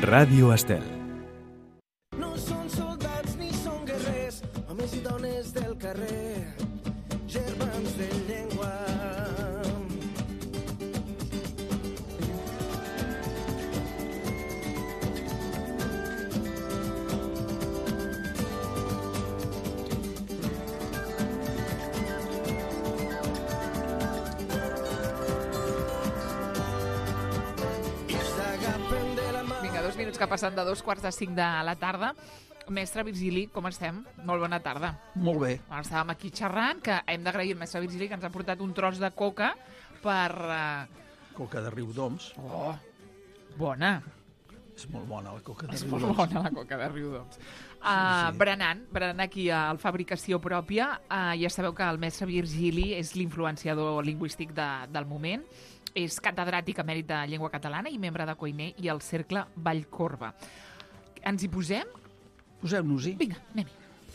Ràdio Estel. No són soldats ni són guerrers, homes i dones del carrer, germans de llengua. Vinga, 2 minuts que passen de 2:45 de la tarda. Mestre Virgili, com estem? Molt bona tarda. Molt bé. Ara estàvem aquí xerrant, que hem d'agrair al mestre Virgili que ens ha portat un tros de coca per... Coca de Riudoms. Oh, bona. És molt bona la coca de És Riudoms. molt bona la coca de Riudoms. Sí. Berenant aquí a fabricació pròpia. Ja sabeu que el mestre Virgili és l'influenciador lingüístic del moment. És catedràtic emèrit de llengua catalana i membre de Coiner i el Cercle Vallcorba. Ens hi posem? Posem-nos-hi. Vinga, anem-hi.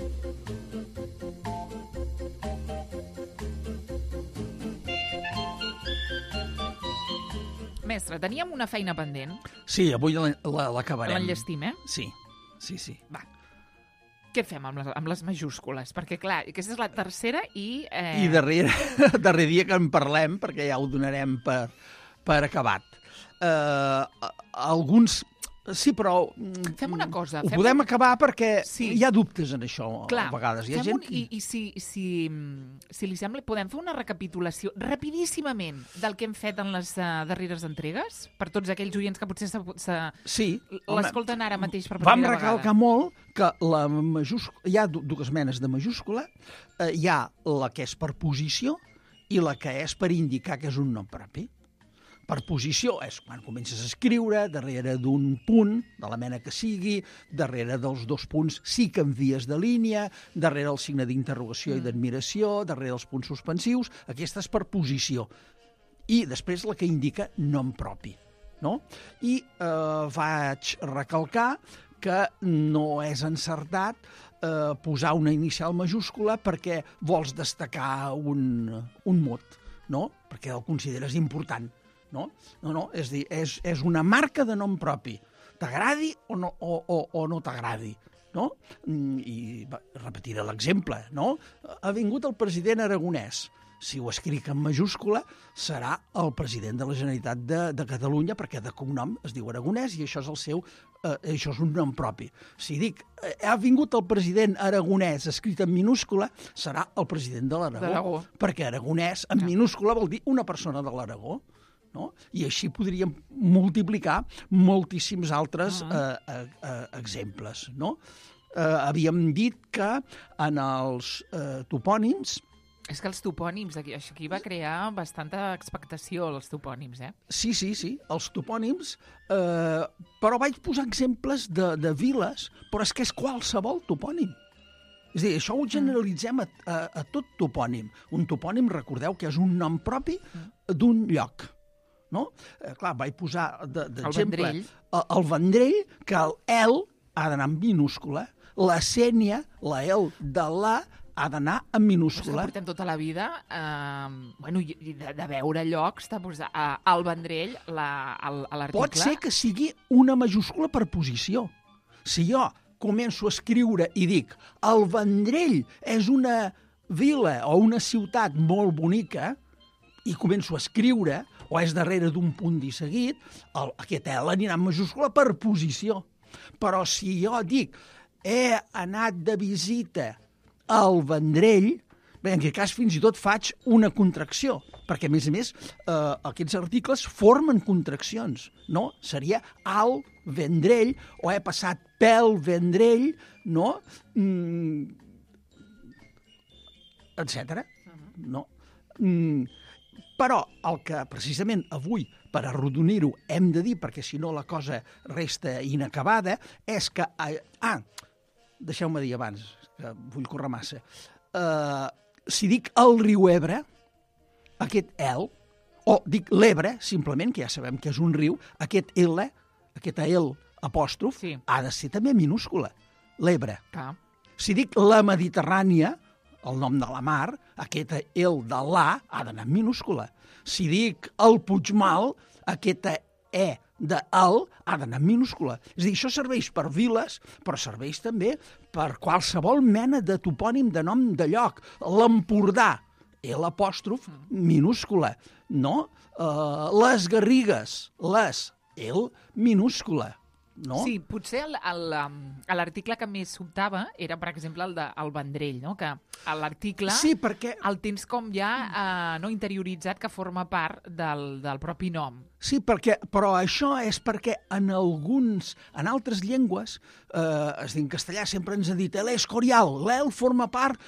Mestre, teníem una feina pendent. Sí, avui l'acabarem. L'enllestim, eh? Sí, sí, sí. Va. Què fem amb les majúscules? Perquè, clar, aquesta és la tercera i... I darrer dia que en parlem, perquè ja ho donarem per acabat. Alguns... Sí, però... Fem una cosa. Ho podem acabar perquè Sí. hi ha dubtes en això, Clar, a vegades. Hi ha gent I si li sembla, podem fer una recapitulació rapidíssimament del que hem fet en les darreres entregues? Per tots aquells oients que potser Sí. l'escolten ara mateix per Vam primera recalcar vegada. molt que la majúscula, hi ha dues menes de majúscula. Hi ha la que és per posició i la que és per indicar que és un nom propi. Per posició és quan comences a escriure, darrere d'un punt, de la mena que sigui, darrere dels 2 punts sí que envies de línia, darrere el signe d'interrogació i d'admiració, darrere els punts suspensius, aquesta és per posició. I després la que indica nom propi. No? I vaig recalcar que no és encertat posar una inicial majúscula perquè vols destacar un mot, no? Perquè el consideres important. No, és dir, és una marca de nom propi. T'agradi o no t'agradi. No? I repetiré l'exemple. No? Ha vingut el president aragonès. Si ho escric en majúscula, serà el president de la Generalitat de Catalunya, perquè de cognom es diu aragonès i això és un nom propi. Si dic, ha vingut el president aragonès escrit en minúscula, serà el president de l'Aragó. Perquè aragonès en minúscula vol dir una persona de l'Aragó. No? I així podríem multiplicar moltíssims altres exemples. No? Havíem dit que en els topònims... És que els topònims, aquí va crear bastanta expectació, els topònims, eh? Sí, els topònims, però vaig posar exemples de viles, però és que és qualsevol topònim. És a dir, això ho generalitzem a tot topònim. Un topònim, recordeu que és un nom propi d'un lloc. No? Clar, vaig posar d'exemple el Vendrell, que el ha d'anar en minúscula, la Sénia, la el de la ha d'anar en minúscula. Portem tota la vida de veure llocs, de posar el Vendrell a l'article. Pot ser que sigui una majúscula per posició. Si jo començo a escriure i dic el Vendrell és una vila o una ciutat molt bonica i començo a escriure, o és darrere d'un punt i seguit, aquest L anirà en majúscula per posició. Però si jo dic he anat de visita al Vendrell, bé, en aquest cas fins i tot faig una contracció, perquè a més aquests articles formen contraccions, no? Seria al Vendrell, o he passat pel Vendrell, no? Etcètera. No? Però el que precisament avui, per arrodonir-ho, hem de dir, perquè si no la cosa resta inacabada, és que... deixeu-me dir abans, que vull córrer massa. Si dic el riu Ebre, aquest el, o dic l'Ebre, simplement, que ja sabem que és un riu, aquest L, aquesta el apòstrof, ha de ser també minúscula, l'Ebre. Si dic la Mediterrània, el nom de la mar, aquesta el de la ha d'anar en minúscula. Si dic el Puigmal, aquesta E de el ha d'anar en minúscula. És a dir, això serveix per viles, però serveix també per qualsevol mena de topònim de nom de lloc. L'Empordà, l'apòstrof minúscula, no? Les Garrigues, el minúscula. No? Sí, potser l'article que més sobtava era, per exemple, el del Vendrell, no? Que a l'article el tens com ja no interioritzat, que forma part del propi nom. Sí, però això és perquè en altres llengües, en castellà sempre ens ha dit l'Escorial, l'El forma part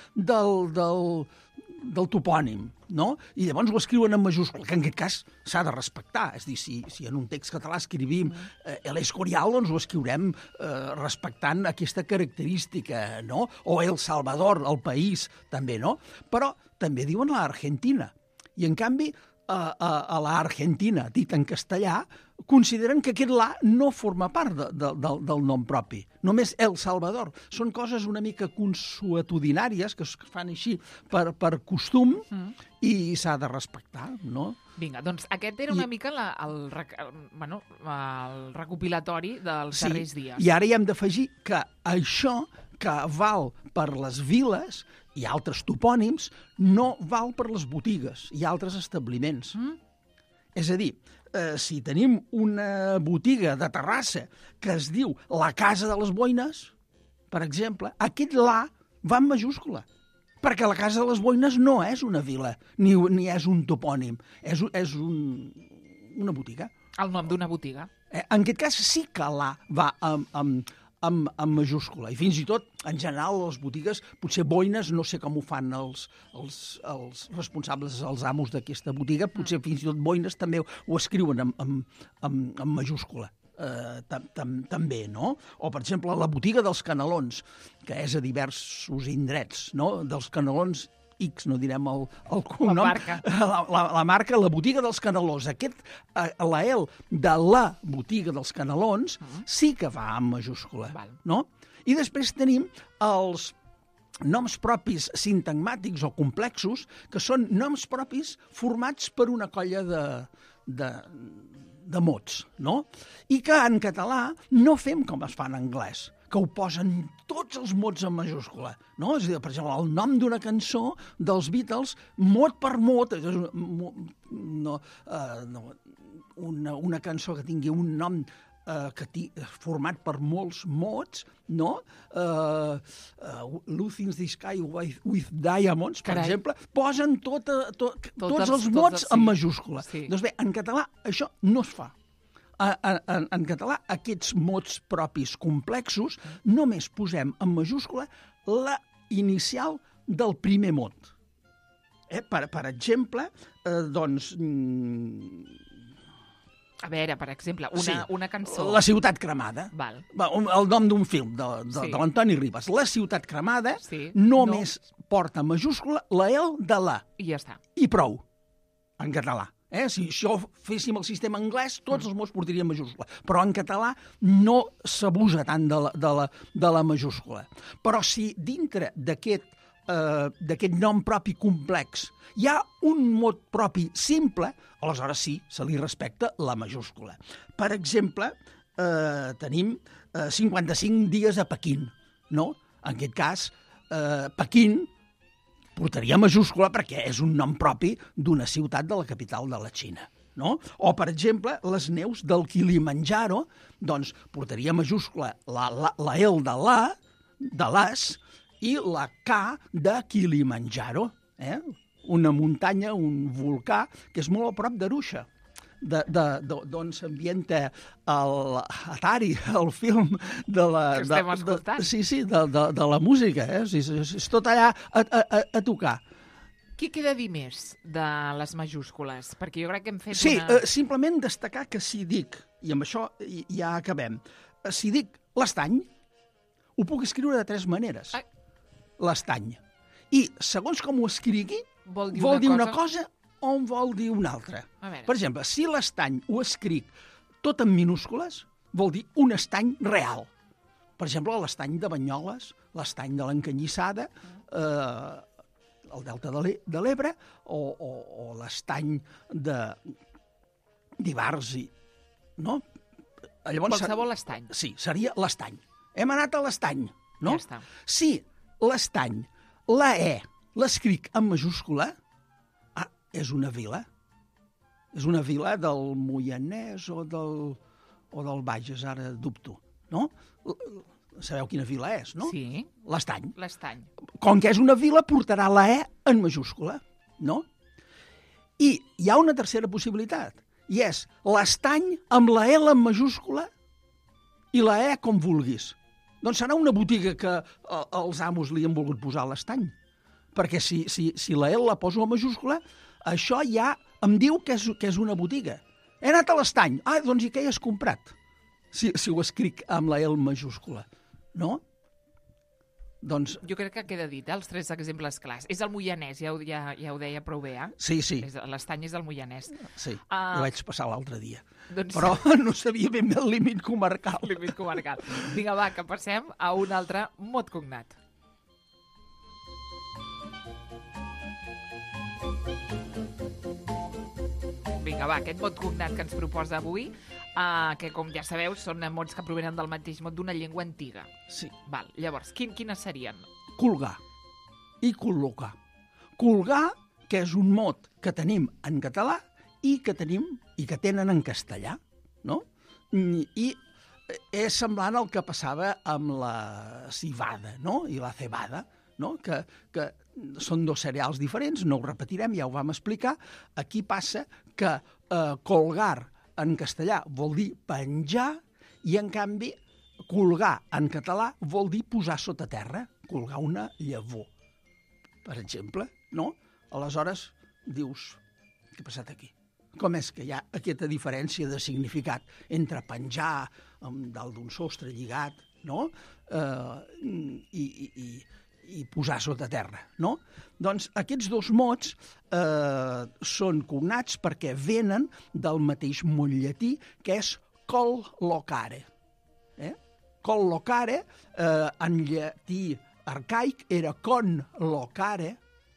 del topònim, no? I llavors ho escriuen en majúscula, que en aquest cas s'ha de respectar. És a dir, si en un text català escrivim l'Escorial, doncs ho escriurem respectant aquesta característica, no? O El Salvador, el país, també, no? Però també diuen l'Argentina. I, en canvi, a l'Argentina, dit en castellà, consideren que aquest la no forma part del nom propi. Només El Salvador. Són coses una mica consuetudinàries que es fan així per costum i s'ha de respectar, no? Vinga, doncs aquest era una mica el recopilatori dels darrers dies. I ara hi hem d'afegir que això que val per les viles i altres topònims no val per les botigues i altres establiments. És a dir, si tenim una botiga de Terrassa que es diu la Casa de les Boines, per exemple, aquest la va en majúscula, perquè la Casa de les Boines no és una vila, ni és un topònim, és una botiga. El nom d'una botiga. En aquest cas sí que la va en majúscula. I fins i tot, en general, les botigues, potser Boines, no sé com ho fan els responsables, els amos d'aquesta botiga, potser fins i tot Boines també ho escriuen en majúscula. També, no? O, per exemple, la botiga dels Canelons, que és a diversos indrets, no? Dels Canelons X, no direm el cognom. La marca. La marca, la botiga dels Canelons. La L de la botiga dels Canelons sí que va en majúscula. No? I després tenim els noms propis sintagmàtics o complexos, que són noms propis formats per una colla de mots, no? I que en català no fem com es fa en anglès, que ho posen tots els mots en majúscula, no? És a dir, per exemple, el nom d'una cançó dels Beatles, mot per mot, una cançó que tingui un nom format per molts mots, no? Losing the Sky with Diamonds, per exemple, posen tots els mots en majúscula. Doncs bé, en català això no es fa. En català, aquests mots propis complexos, només posem en majúscula la inicial del primer mot. Per exemple, doncs... A veure, per exemple, una cançó... La ciutat cremada. Val. El nom d'un film de l'Antoni Ribas. La ciutat cremada només porta en majúscula la L de la. I ja està. I prou, en català. Si això féssim el sistema anglès, tots els mots portarien majúscula. Però en català no s'abusa tant de la majúscula. Però si dintre d'aquest nom propi complex hi ha un mot propi simple, aleshores sí, se li respecta la majúscula. Per exemple, tenim 55 dies a Pequín, no? En aquest cas, Pequín portaria majúscula perquè és un nom propi d'una ciutat de la capital de la Xina, no? O, per exemple, les neus del Kilimanjaro, doncs portaria majúscula la L de les, i la K de Kilimanjaro, una muntanya, un volcà, que és molt a prop d'Arusha, d'on s'ambienta l'Atari, el film de la... Que estem escoltant. Sí, de la música, és tot allà a tocar. Què queda dir més de les majúscules? Perquè jo crec que hem fet simplement destacar que si dic, i amb això ja acabem, si dic l'estany, ho puc escriure de 3 maneres. L'estany. I, segons com ho escrigui, vol dir una cosa o en vol dir una altra. Per exemple, si l'estany ho escric tot en minúscules, vol dir un estany real. Per exemple, l'estany de Banyoles, l'estany de l'Encanyissada, el delta de l'Ebre, o l'estany d'Ivars, no? Llavors, Qualsevol estany. Sí, seria l'Estany. Hem anat a l'Estany, no? Ja està. Si l'Estany, la E, l'escric en majúscula, és una vila. És una vila del Moianès o del Bages, ara dubto, no? Sabeu quina vila és, no? Sí. L'Estany. L'estany. Com que és una vila, portarà la E en majúscula, no? I hi ha una tercera possibilitat, i és l'Estany amb la L en majúscula i la E com vulguis. Doncs serà una botiga que els amos li han volgut posar a l'Estany. Perquè si la L la poso en majúscula, això ja em diu que és una botiga. He anat a l'Estany. Doncs i què hi has comprat? Si ho escric amb la L majúscula. No? Doncs... Jo crec que queda dit, els 3 exemples clars. És el Moianès, ja ho deia prou bé, eh? Sí. L'estany és del Moianès. Sí, ho vaig passar l'altre dia. Doncs... Però no sabia ben bé el límit comarcal. Límit comarcal. Vinga, va, que passem a un altre mot cognat. Vinga, va, aquest mot cognat que ens proposa avui, que com ja sabeu són mots que provenen del mateix mot d'una llengua antiga. Sí. Val, llavors, quines serien? Colgar i col·locar. Colgar, que és un mot que tenim en català i que tenen en castellà, no? I és semblant al que passava amb la civada, no? I la cebada, no? Que són 2 cereals diferents, no ho repetirem, ja ho vam explicar. Aquí passa que colgar en castellà vol dir penjar i, en canvi, colgar en català vol dir posar sota terra, colgar una llavor, per exemple, no? Aleshores, dius, què ha passat aquí? Com és que hi ha aquesta diferència de significat entre penjar dalt d'un sostre lligat, no? I posar sota terra, no? Doncs aquests 2 mots són cognats perquè venen del mateix mot llatí, que és collocare. Collocare, en llatí arcaic, era conlocare,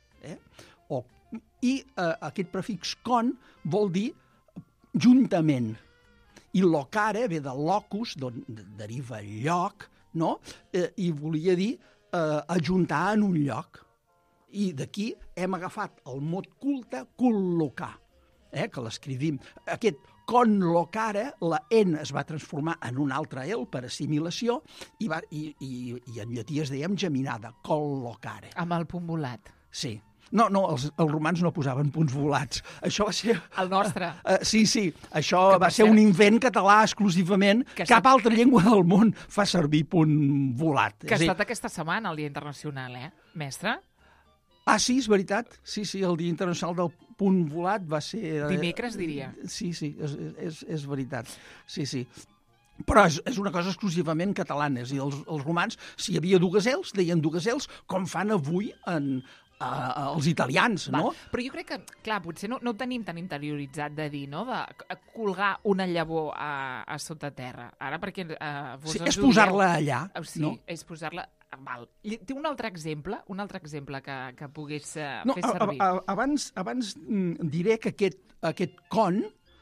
i aquest prefix con vol dir juntament. I locare ve del locus, d'on deriva lloc, no? I volia dir ajuntar en un lloc. I d'aquí hem agafat el mot culte, col·locar, que l'escrivim. Aquest conlocare, la N es va transformar en una altra L per assimilació i en llatí es dèiem geminada, collocare. Amb el punt volat. Sí. No, els romans no posaven punts volats. Això va ser... El nostre. Sí, això va ser un invent català exclusivament. Cap altra llengua del món fa servir punt volat. Que ha estat aquesta setmana el Dia Internacional, mestre? Sí, és veritat. Sí, el Dia Internacional del Punt Volat va ser... Dimecres, diria. Sí, és veritat. Sí. Però és una cosa exclusivament catalana. I els romans, si hi havia dues L's, deien dues L's, com fan avui els italians, no? Però jo crec que, clar, potser no ho tenim tan interioritzat de dir, no?, de colgar una llavor a sota terra. Ara, perquè vos és posar-la allà, sí, no? És posar-la... Val. Té un altre exemple que pogués fer servir. Abans diré que aquest con,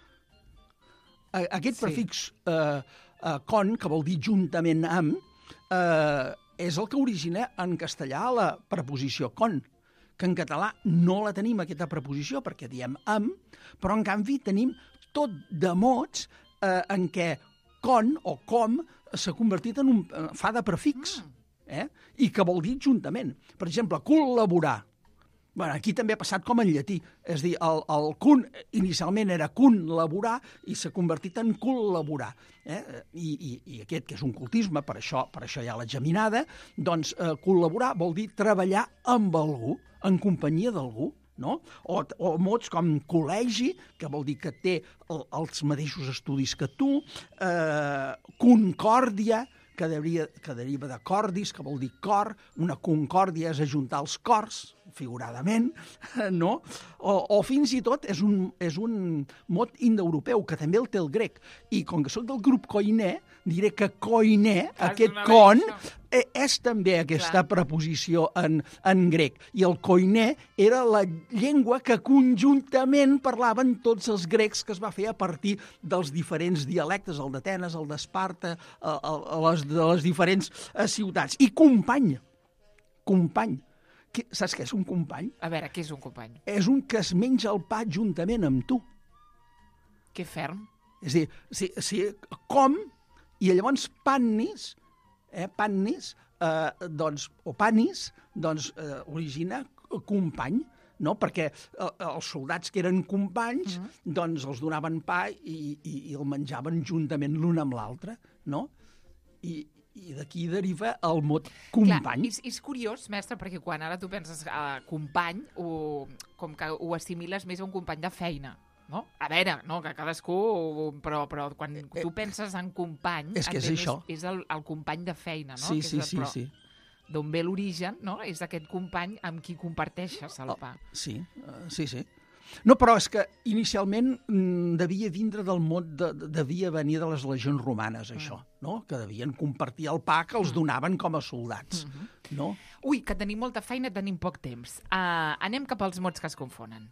aquest prefix con, que vol dir juntament amb, és el que origina en castellà la preposició con, que en català no la tenim, aquesta preposició, perquè diem amb, però en canvi tenim tot de mots en què con o com s'ha convertit en fa de prefix, i que vol dir juntament. Per exemple, col·laborar. Aquí també ha passat com en llatí. És a dir, el cun inicialment era col·laborar i s'ha convertit en col·laborar. I aquest, que és un cultisme, per això hi ha la geminada, doncs col·laborar vol dir treballar amb algú, en companyia d'algú, no? O mots com col·legi, que vol dir que té els mateixos estudis que tu, concòrdia, que deriva de cordis, que vol dir cor, una concòrdia és ajuntar els cors, figuradament, no? O fins i tot és un mot indoeuropeu, que també el té el grec. I com que soc del grup koiné, diré que koiné, aquest con, és també aquesta preposició en grec. I el koiné era la llengua que conjuntament parlaven tots els grecs, que es va fer a partir dels diferents dialectes, el d'Atenes, el d'Esparta, de les diferents ciutats. I company. Saps què és un company? A veure, què és un company? És un que es menja el pa juntament amb tu. Que ferm. És a dir, si com, i llavors pannis, origina company, no? Perquè els soldats que eren companys doncs els donaven pa i el menjaven juntament l'un amb l'altre, no? I d'aquí deriva el mot company. Clar, és curiós, mestre, perquè quan ara tu penses company, com que ho assimiles més a un company de feina, no? A veure, no, que cadascú... Però quan tu penses en company... És que és això. És el company de feina, no? Sí. D'on ve l'origen, no? És aquest company amb qui comparteixes el pa. Sí. No, però és que inicialment devia vindre del mot, devia venir de les legions romanes, això, no? Que devien compartir el pa que els donaven com a soldats, no? Ui, que tenim molta feina, tenim poc temps. Anem cap als mots que es confonen.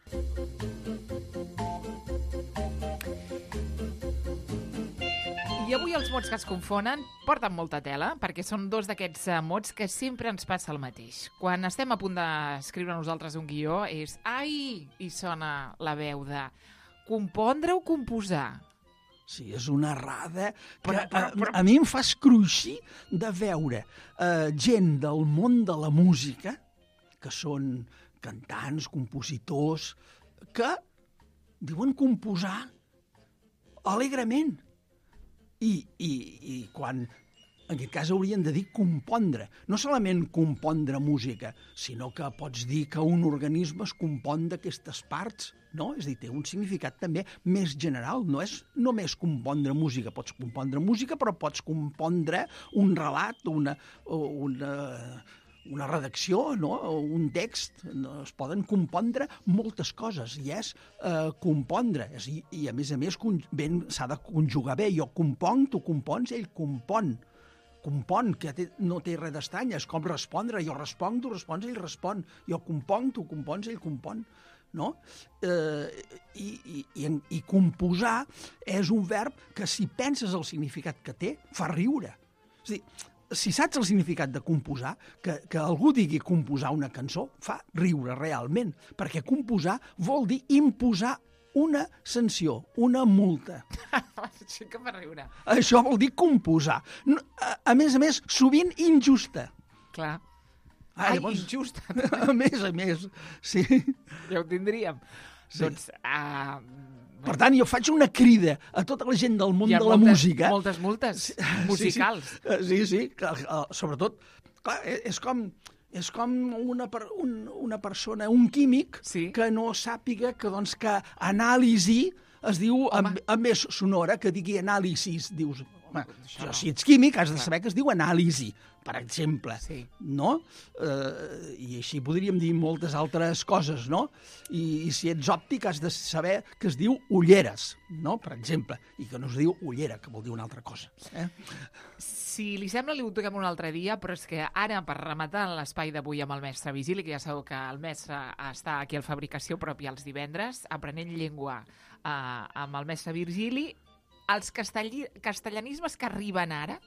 I avui els mots que es confonen porten molta tela, perquè són dos d'aquests mots que sempre ens passa el mateix. Quan estem a punt d'escriure nosaltres un guió és ai, i sona la veu de compondre o composar. Sí, és una errada que a mi em fa escruixir de veure gent del món de la música, que són cantants, compositors, que diuen composar alegrement. I quan, en aquest cas, haurien de dir compondre. No solament compondre música, sinó que pots dir que un organisme es compon d'aquestes parts, no? És a dir, té un significat també més general. No és només compondre música. Pots compondre música, però pots compondre un relat, una redacció, no? Un text. Es poden compondre moltes coses, i és compondre. I a més, s'ha de conjugar bé. Jo componc, tu compons, ell compon. Compon, que no té res d'estrany, és com respondre. Jo responc, tu respons, ell respon. Jo componc, tu compons, ell compon. No? I composar és un verb que, si penses el significat que té, fa riure. És a dir, si saps el significat de composar, que algú digui composar una cançó, fa riure realment, perquè composar vol dir imposar una sanció, una multa. Sí que fa riure. Això vol dir composar. A més, sovint injusta. Clar. Llavors, injusta. A més, sí. Ja ho tindríem. Sí. Doncs... Per tant, jo faig una crida a tota la gent del món de la música. Moltes multes musicals. Sí. Sobretot, clar, és com una persona, un químic, que no sàpiga que anàlisi es diu amb més sonora, que digui anàlisis. Dius, home, si ets químic has de saber que es diu anàlisi, per exemple, no? I així podríem dir moltes altres coses, no? I si ets òptic has de saber que es diu ulleres, no? Per exemple, i que no es diu ullera, que vol dir una altra cosa. Si li sembla, li ho toquem un altre dia, però és que ara, per rematar l'espai d'avui amb el mestre Vigili, que ja sabeu que el mestre està aquí al Fabricació Pròpia els divendres, aprenent llengua amb el mestre Virgili, els castellanismes que arriben ara,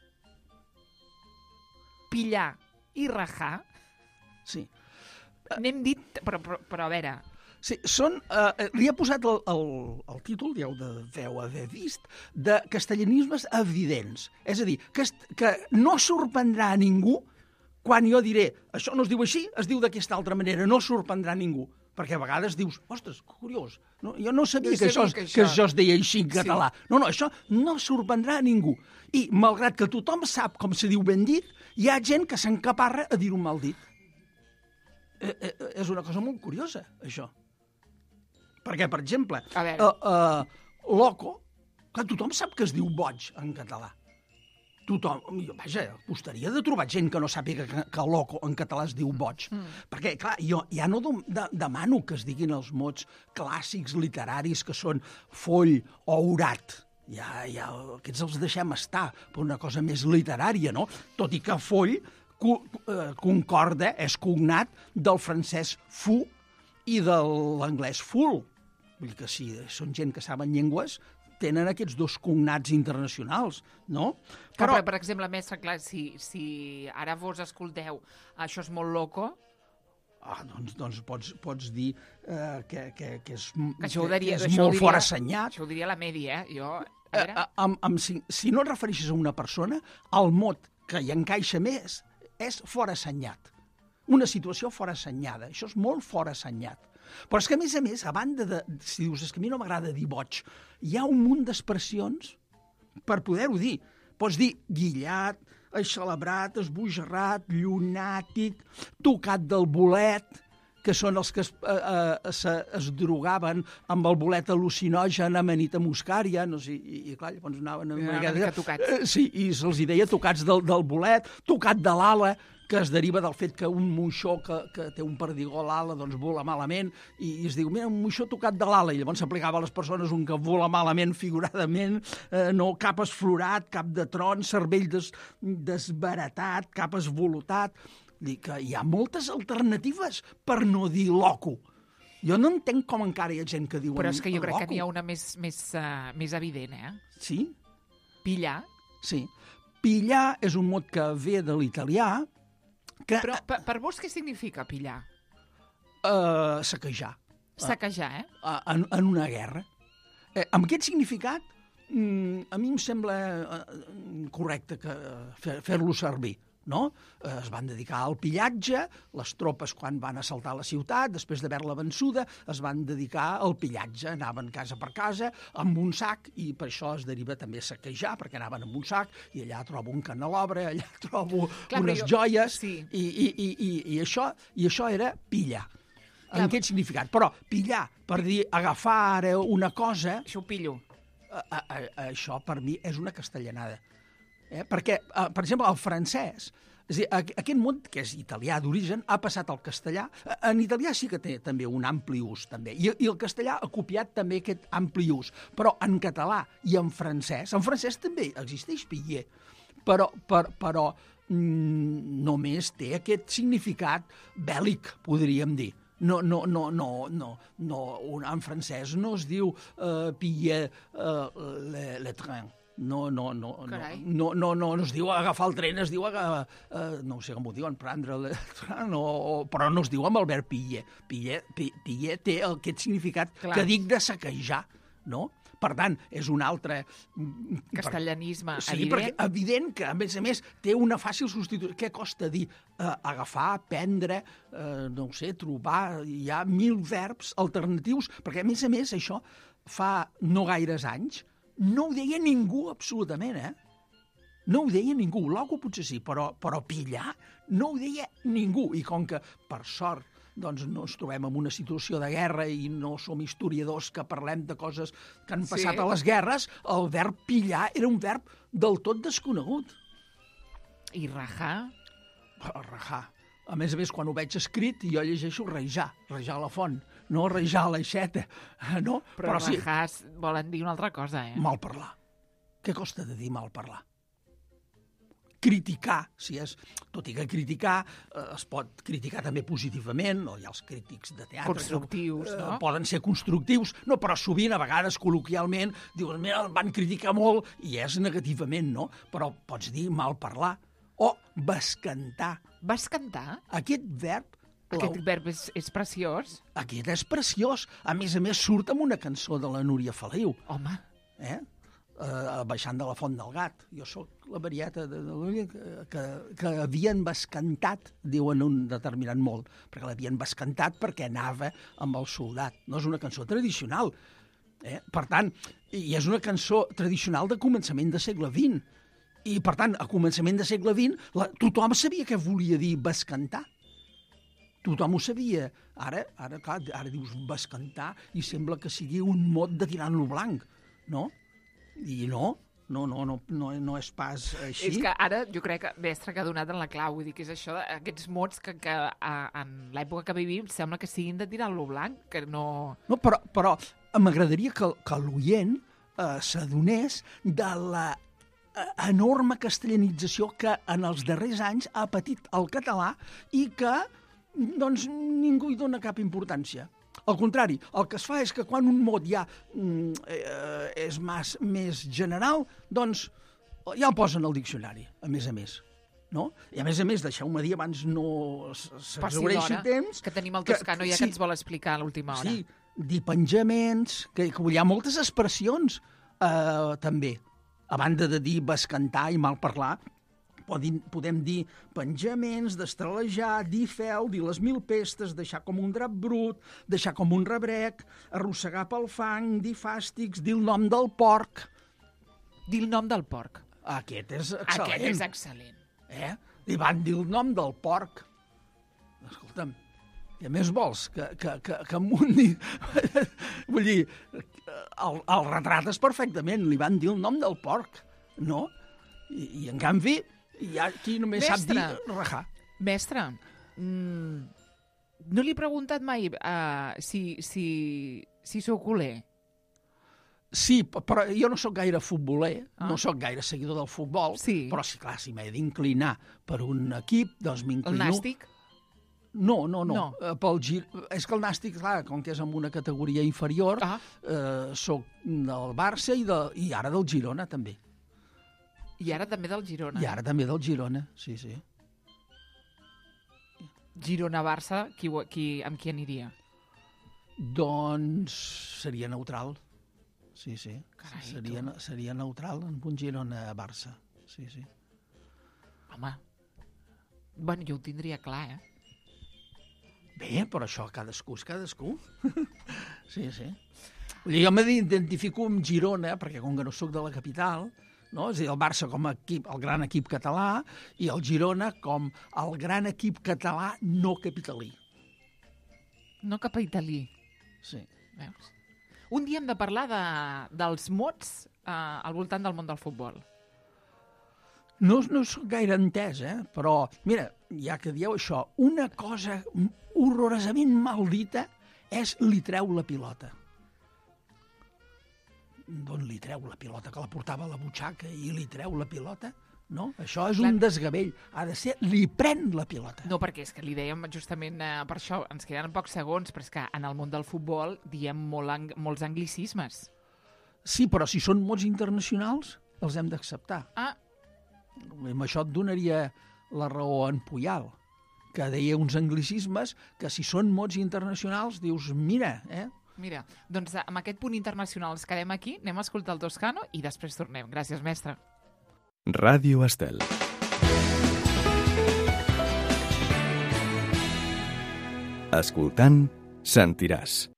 pillar i rajar. Sí. N'hem dit, però a veure... Sí, li ha posat el títol, ja ho deveu haver vist, de castellanismes evidents. És a dir, que no sorprendrà a ningú quan jo diré això no es diu així, es diu d'aquesta altra manera, no sorprendrà a ningú. Perquè a vegades dius, ostres, curiós, no? Jo no sabia que això es deia així en català. No, això no sorprendrà a ningú. I, malgrat que tothom sap com se diu ben dit, hi ha gent que s'encaparra a dir-ho mal dit. És una cosa molt curiosa, això. Perquè, per exemple, loco, clar, tothom sap que es diu boig en català. tothom, vaja, costaria de trobar gent que no sàpiga que loco en català es diu boig. Perquè, clar, jo ja no demano que es diguin els mots clàssics literaris que són foll o orat. Ja, aquests els deixem estar per una cosa més literària, no? Tot i que foll concorda, és cognat del francès fou i de l'anglès full. Vull dir que si són gent que saben llengües, tenen aquests dos cognats internacionals, no? Però, per exemple, mestre, clar, si ara vos escolteu això és molt loco... Doncs pots dir que és això molt forassenyat. Això ho diria la Medi, Si no et refereixes a una persona, el mot que hi encaixa més és forassenyat. Una situació forassenyada. Això és molt forassenyat. Però és que, a més, a banda de... Si dius, és que a mi no m'agrada dir boig, hi ha un munt d'expressions per poder-ho dir. Pots dir guillat, eixelebrat, esbojarrat, llunàtic, tocat del bolet, que són els que es drogaven amb el bolet al·lucinogen, amanita muscària, no sé, i clar, llavors anaven una mica tocats. Sí, i se'ls deia tocats del bolet, tocat de l'ala, que es deriva del fet que un moixó que té un perdigó a l'ala doncs vola malament i es diu, mira, un moixó tocat de l'ala, i llavors s'aplicava a les persones un que vola malament figuradament, no, cap esflorat, cap de tron, cervell desbaratat, cap esvolutat. Que hi ha moltes alternatives per no dir loco. Jo no entenc com encara hi ha gent que diuen loco. Però és que jo crec que n'hi ha una més evident, Sí? Pillar. Sí. Pillar és un mot que ve de l'italià. Però per vos què significa pillar? Saquejar. Saquejar, en una guerra. Amb aquest significat, a mi em sembla correcte fer-lo servir. No? Es van dedicar al pillatge, les tropes quan van assaltar la ciutat, després d'haver-la vençuda, es van dedicar al pillatge, anaven casa per casa amb un sac, i per això es deriva també saquejar, perquè anaven amb un sac, i allà trobo un canelobre, allà trobo unes joies, sí. I això era pillar, en aquest significat. Però pillar, per dir agafar ara una cosa... Això ho pillo. Això per mi és una castellanada. Perquè, per exemple, el francès, és a dir, aquest mot, que és italià d'origen, ha passat al castellà. En italià sí que té també un ampli ús, també, i el castellà ha copiat també aquest ampli ús. Però en català i en francès també existeix piller, però només té aquest significat bèl·lic, podríem dir. No, en francès no es diu piller le train. No es diu agafar el tren, es diu no sé com ho diuen, prendre el tren, però no es diu amb el verb piller. Piller té aquest significat que dic de saquejar, no? Per tant, és un altre... Castellanisme, sí, evident. Perquè evident que, a més, té una fàcil substitució. Què costa dir? Agafar, prendre, no ho sé, trobar... Hi ha 1000 verbs alternatius, perquè, a més, això fa no gaires anys no ho deia ningú, absolutament, No ho deia ningú. Loco potser sí, però pillar no ho deia ningú. I com que, per sort, doncs no ens trobem en una situació de guerra i no som historiadors que parlem de coses que han passat a les guerres, el verb pillar era un verb del tot desconegut. I rajar? Rajar. A més, quan ho veig escrit, jo llegeixo rajar la font, no rajar l'aixeta, no? Però rajar volen dir una altra cosa, Mal parlar. Què costa de dir mal parlar? Criticar, tot i que criticar es pot criticar també positivament, no? Hi ha els crítics de teatre... Constructius, no? Poden ser constructius, no, però sovint, a vegades, col·loquialment, diuen, mira, el van criticar molt, i és negativament, no? Però pots dir mal parlar o bescantar. Bescantar? Aquest verb és preciós. Aquest és preciós. A més, surt amb una cançó de la Núria Feliu. Home. Baixant de la Font del Gat. Jo sóc la Marieta de Núria que havien bescantat, diuen un determinat molt, perquè l'havien bescantat perquè anava amb el soldat. No és una cançó tradicional. Per tant, i és una cançó tradicional de començament de segle XX. I, per tant, a començament de segle XX, tothom sabia què volia dir bescantar. Tothom ho sabia. Ara dius bescantar i sembla que sigui un mot de tirant-lo blanc, no? I no, no és pas així. És que ara jo crec que, mestre, que ha donat en la clau. Vull dir que és això, aquests mots que en l'època que vivim sembla que siguin de tirar-lo blanc, que no... No, però m'agradaria que l'oient s'adonés de la enorme castellanització que en els darrers anys ha patit el català i que doncs, ningú hi dona cap importància. Al contrari, el que es fa és que quan un mot ja és més general, doncs ja el posen al diccionari, a més. No? I a més, deixeu-me dir, abans no s'exhaureixi temps... Que tenim el Toscano ja que ens vol explicar a l'última hora. Sí, dir penjaments, que hi ha moltes expressions també. A banda de dir bescantar i mal parlar, podem dir penjaments, destralejar, dir fel, dir les 1000 pestes, deixar com un drap brut, deixar com un rebrec, arrossegar pel fang, dir fàstics, dir el nom del porc. Dir el nom del porc. Aquest és excel·lent. Aquest és excel·lent. Li van dir el nom del porc. Escolta'm, què més vols? Que amunt... Vull dir, el retrates perfectament, li van dir el nom del porc, no? I en canvi, hi ha qui només sap dir rajar. Mestre, no li he preguntat mai si sou culer. Sí, però jo no sóc gaire futboler, no sóc gaire seguidor del futbol, però sí, clar, si m'he d'inclinar per un equip, doncs m'inclino... El nàstic? No. És que el nàstic, clar, com que és en una categoria inferior, soc del Barça i ara del Girona, també. I ara també del Girona. I ara també del Girona, sí. Girona-Barça, amb qui aniria? Doncs seria neutral. Sí. Carai, seria neutral en un Girona-Barça. Sí. Home, bueno, jo ho tindria clar, Bé, però això cadascú és cadascú. Sí. Jo m'identifico amb Girona, perquè com que no sóc de la capital, no? És a dir, el Barça com a equip, el gran equip català, i el Girona com el gran equip català no capitalí. No capitalí. Sí. Veus? Un dia hem de parlar dels mots al voltant del món del futbol. No soc gaire entès, però, mira, ja que dieu això, una cosa horrorosament maldita és li treu la pilota. D'on li treu la pilota? Que la portava a la butxaca i li treu la pilota? No? Això és un desgavell. Ha de ser, li pren la pilota. No, perquè és que li dèiem justament per això, ens queden pocs segons, però és que en el món del futbol diem molts anglicismes. Sí, però si són mots internacionals, els hem d'acceptar. Amb això et donaria la raó a en Puyal, que deia uns anglicismes que si són mots internacionals dius, mira, Mira, doncs amb aquest punt internacional ens quedem aquí, anem a escoltar el Toscano i després tornem. Gràcies, mestre. Ràdio Estel. Escoltant, sentiràs.